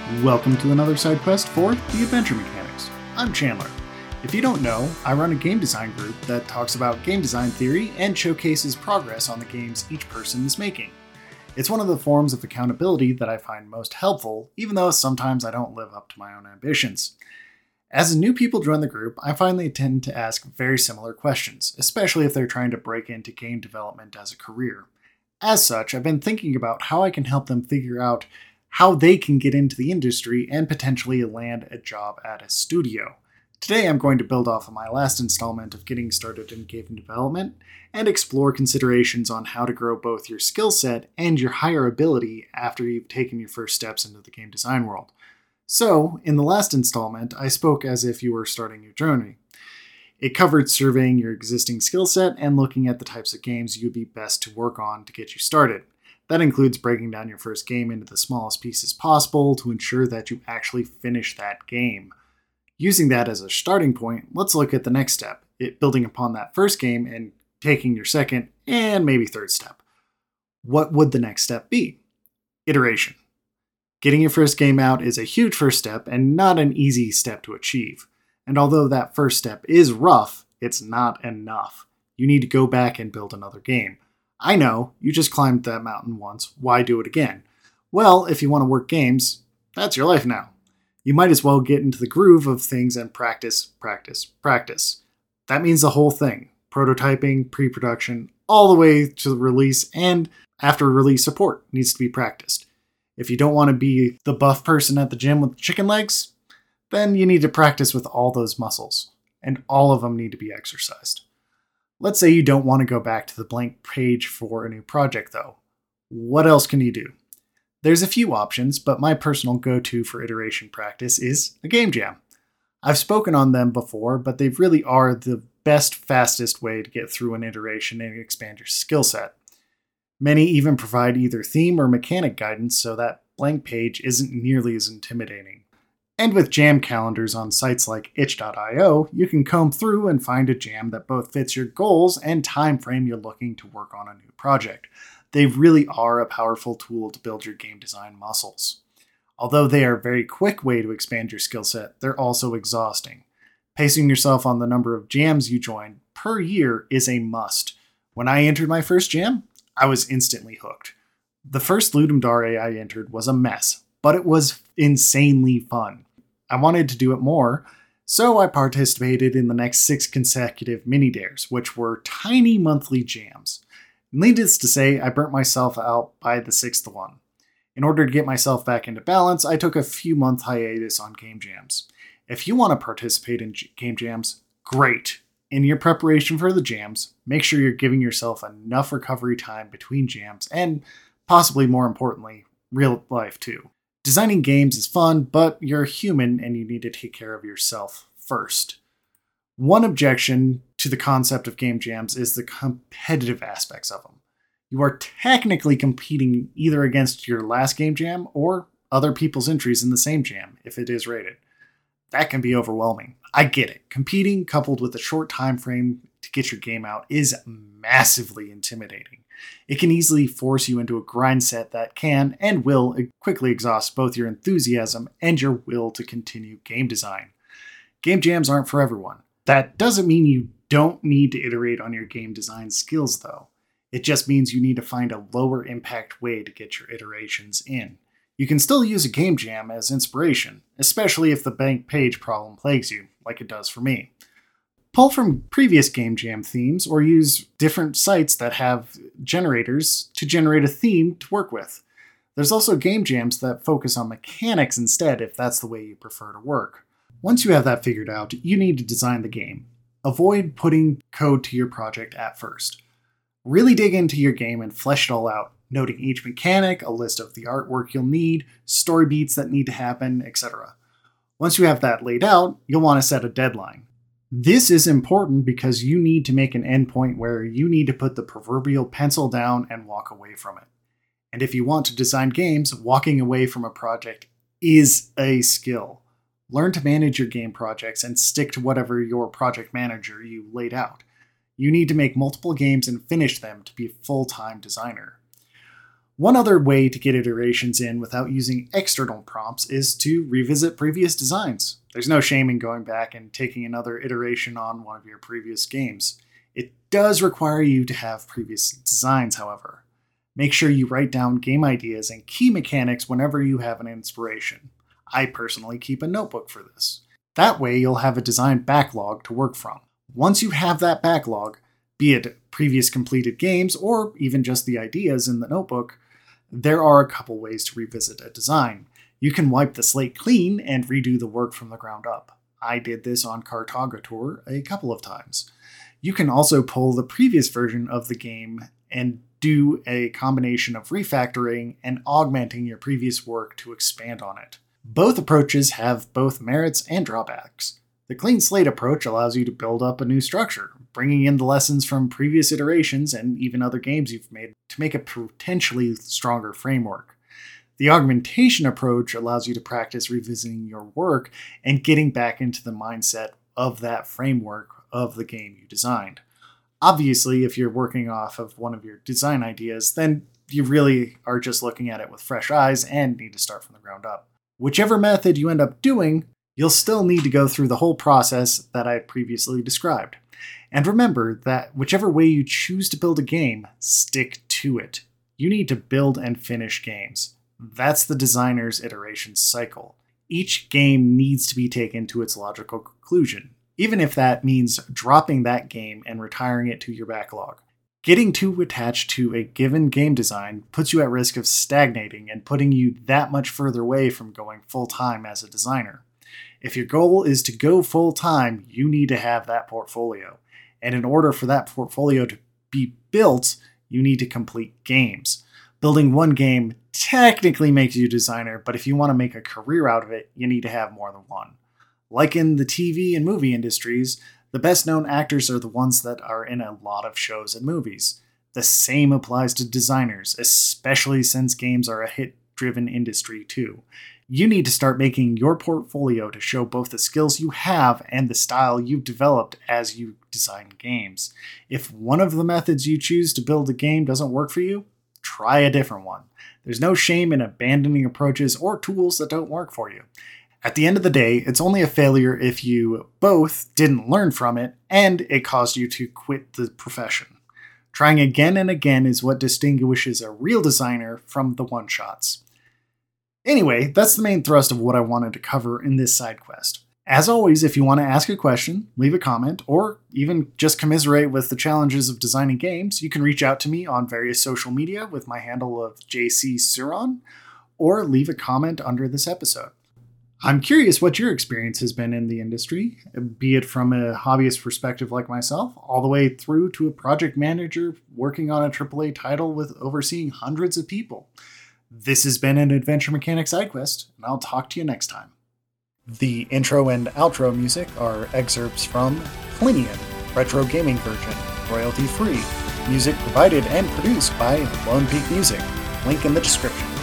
Welcome to another side quest for The Adventure Mechanics. I'm Chandler. If you don't know, I run a game design group that talks about game design theory and showcases progress on the games each person is making. It's one of the forms of accountability that I find most helpful, even though sometimes I don't live up to my own ambitions. As new people join the group, I find they tend to ask very similar questions, especially if they're trying to break into game development as a career. As such, I've been thinking about how I can help them figure out how they can get into the industry and potentially land a job at a studio. Today I'm going to build off of my last installment of getting started in game development and explore considerations on how to grow both your skill set and your higher ability after you've taken your first steps into the game design world. So, in the last installment, I spoke as if you were starting your journey. It covered surveying your existing skill set and looking at the types of games you'd be best to work on to get you started. That includes breaking down your first game into the smallest pieces possible to ensure that you actually finish that game. Using that as a starting point, let's look at the next step, building upon that first game and taking your second and maybe third step. What would the next step be? Iteration. Getting your first game out is a huge first step and not an easy step to achieve. And although that first step is rough, it's not enough. You need to go back and build another game. I know, you just climbed that mountain once, why do it again? Well, if you want to work games, that's your life now. You might as well get into the groove of things and practice. That means the whole thing. Prototyping, pre-production, all the way to the release, and after release support needs to be practiced. If you don't want to be the buff person at the gym with chicken legs, then you need to practice with all those muscles, and all of them need to be exercised. Let's say you don't want to go back to the blank page for a new project though. What else can you do? There's a few options, but my personal go-to for iteration practice is a game jam. I've spoken on them before, but they really are the best, fastest way to get through an iteration and expand your skill set. Many even provide either theme or mechanic guidance so that blank page isn't nearly as intimidating. And with jam calendars on sites like itch.io, you can comb through and find a jam that both fits your goals and time frame you're looking to work on a new project. They really are a powerful tool to build your game design muscles. Although they are a very quick way to expand your skill set, they're also exhausting. Pacing yourself on the number of jams you join per year is a must. When I entered my first jam, I was instantly hooked. The first Ludum Dare I entered was a mess, but it was insanely fun. I wanted to do it more, so I participated in the next 6 consecutive mini-dares, which were tiny monthly jams. Needless to say, I burnt myself out by the 6th one. In order to get myself back into balance, I took a few month hiatus on game jams. If you want to participate in game jams, great. In your preparation for the jams, make sure you're giving yourself enough recovery time between jams and, possibly more importantly, real life too. Designing games is fun, but you're human and you need to take care of yourself first. One objection to the concept of game jams is the competitive aspects of them. You are technically competing either against your last game jam or other people's entries in the same jam, if it is rated. That can be overwhelming. I get it. Competing coupled with a short time frame to get your game out is massively intimidating. It can easily force you into a grind set that can and will quickly exhaust both your enthusiasm and your will to continue game design. Game jams aren't for everyone. That doesn't mean you don't need to iterate on your game design skills though. It just means you need to find a lower impact way to get your iterations in. You can still use a game jam as inspiration, especially if the blank page problem plagues you, like it does for me. Pull from previous game jam themes or use different sites that have generators to generate a theme to work with. There's also game jams that focus on mechanics instead if that's the way you prefer to work. Once you have that figured out, you need to design the game. Avoid putting code to your project at first. Really dig into your game and flesh it all out, noting each mechanic, a list of the artwork you'll need, story beats that need to happen, etc. Once you have that laid out, you'll want to set a deadline. This is important because you need to make an endpoint where you need to put the proverbial pencil down and walk away from it. And if you want to design games, walking away from a project is a skill. Learn to manage your game projects and stick to whatever your project manager you laid out. You need to make multiple games and finish them to be a full-time designer. One other way to get iterations in without using external prompts is to revisit previous designs. There's no shame in going back and taking another iteration on one of your previous games. It does require you to have previous designs, however. Make sure you write down game ideas and key mechanics whenever you have an inspiration. I personally keep a notebook for this. That way you'll have a design backlog to work from. Once you have that backlog, be it previous completed games or even just the ideas in the notebook, there are a couple ways to revisit a design. You can wipe the slate clean and redo the work from the ground up. I did this on Cartogrator a couple of times. You can also pull the previous version of the game and do a combination of refactoring and augmenting your previous work to expand on it. Both approaches have both merits and drawbacks. The clean slate approach allows you to build up a new structure, bringing in the lessons from previous iterations and even other games you've made to make a potentially stronger framework. The augmentation approach allows you to practice revisiting your work and getting back into the mindset of that framework of the game you designed. Obviously, if you're working off of one of your design ideas, then you really are just looking at it with fresh eyes and need to start from the ground up. Whichever method you end up doing, you'll still need to go through the whole process that I previously described. And remember that whichever way you choose to build a game, stick to it. You need to build and finish games. That's the designer's iteration cycle. Each game needs to be taken to its logical conclusion, even if that means dropping that game and retiring it to your backlog. Getting too attached to a given game design puts you at risk of stagnating and putting you that much further away from going full-time as a designer. If your goal is to go full-time, you need to have that portfolio. And in order for that portfolio to be built, you need to complete games. Building one game technically makes you a designer, but if you want to make a career out of it, you need to have more than one. Like in the TV and movie industries, the best-known actors are the ones that are in a lot of shows and movies. The same applies to designers, especially since games are a hit-driven industry too. You need to start making your portfolio to show both the skills you have and the style you've developed as you design games. If one of the methods you choose to build a game doesn't work for you, try a different one. There's no shame in abandoning approaches or tools that don't work for you. At the end of the day, it's only a failure if you both didn't learn from it and it caused you to quit the profession. Trying again and again is what distinguishes a real designer from the one-shots. Anyway, that's the main thrust of what I wanted to cover in this side quest. As always, if you want to ask a question, leave a comment, or even just commiserate with the challenges of designing games, you can reach out to me on various social media with my handle of JCSuron, or leave a comment under this episode. I'm curious what your experience has been in the industry, be it from a hobbyist perspective like myself, all the way through to a project manager working on a AAA title with overseeing hundreds of people. This has been an Adventure Mechanics side quest, and I'll talk to you next time. The intro and outro music are excerpts from Plinian, retro gaming version, royalty free. Music provided and produced by Lone Peak Music. Link in the description.